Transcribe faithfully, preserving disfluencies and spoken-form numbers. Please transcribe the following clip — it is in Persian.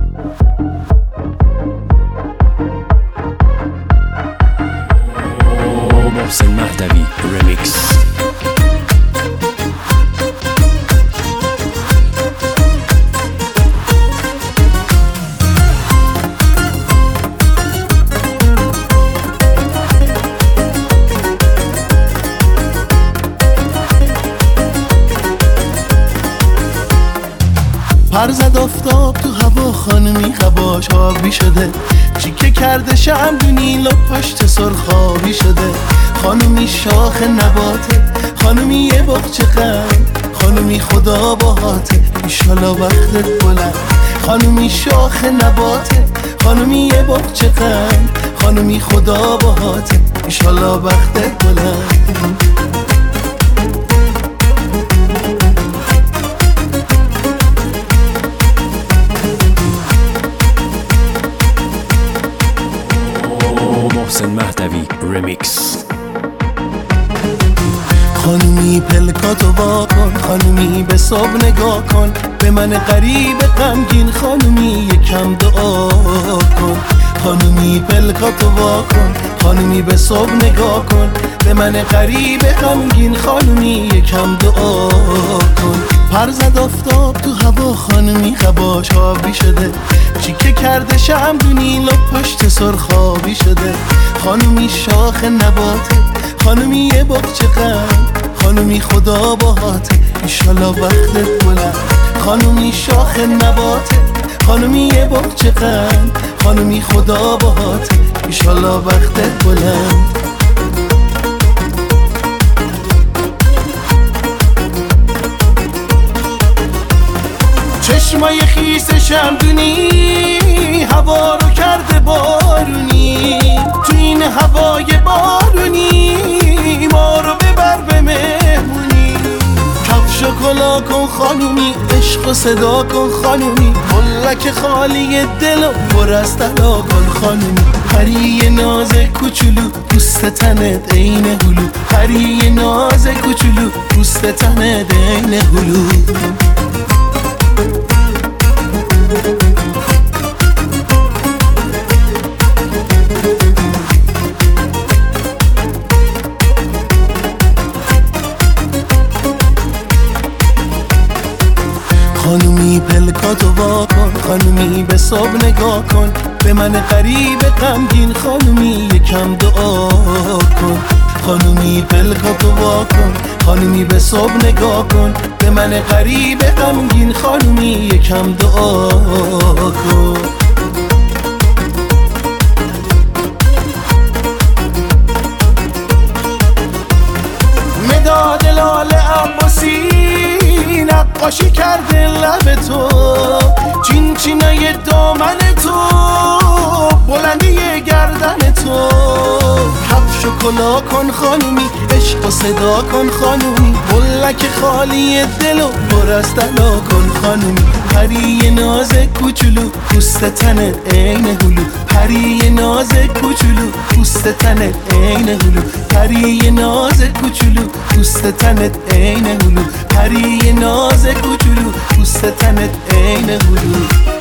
محسن مهدوی رمیکس. پر زد آفتاب تو هوا، خانمی قباش آبی شده، چیکه کرده شمدونی لب پشت سرخابی شده. خانمی شاخ نباته، خانمی یه باغچه قند، خانمی خدا باهاته ایشالا وقتت بلند. خانمی شاخ نباته، خانمی یه باغچه قند، خانمی خدا باهاته ایشالا وقتت بلند. محسن مهدوی رمیکس. خانومی پلکاتو وا کن، خانومی به صبح نگاه کن، به من غریب غمگین خانومی یکم دعا کن. خانومی پلکاتو وا کن، خانومی به صبح نگاه کن، به من غریب غمگین خانومی یکم دعا کن. پر زد آفتاب تو هوا، خانومی قباش آبی شده، چیکه کرده شمدونی لب پشت سرخابی شده. خانومی شاخ نباته، خانومی یه باغچه قند، خانومی خدا باهاته ایشالا وقتت بلند. خانومی شاخ نباته، خانومی یه باغچه قند، خانومی خدا باهاته ایشالا وقتت بلند. چشمای خیس شمدونی هوا رو کرده بارونی، تو این هوای بارونی ما رو ببر به مهمونی. کفش و کلا کن خانومی، عشق و صدا کن خانومی، ملک خالی دل و پر از طلا کن خانومی. پری ناز کوچولو پوست تنت عین هلو، پری ناز کوچولو پوست تنت عین هلو. خانومی پلکاتو وا کن، خانومی به صبح نگاه کن، به من غریب غمگین خانومی یکم دعا کن. خانومی پلکاتو وا کن، خانومی به صبح نگاه کن، به من غریب غمگین خانومی یکم دعا کن. مداد لال عباسی نقاشی کرده لب تو، چین چینای دامن تو، بلندی گردن تو. کفش و کلا کن خانومی، عشق و صدا کن خانومی، ملک خالی دل و پر از طلا کن خانومی. پری ناز کوچولو پوست تنت عین هلو، پری ناز کوچولو پوست تنت عین هلو، پری ناز کوچولو پوست تنت عین هلو، پری ناز کوچولو پوست تنت عین هلو.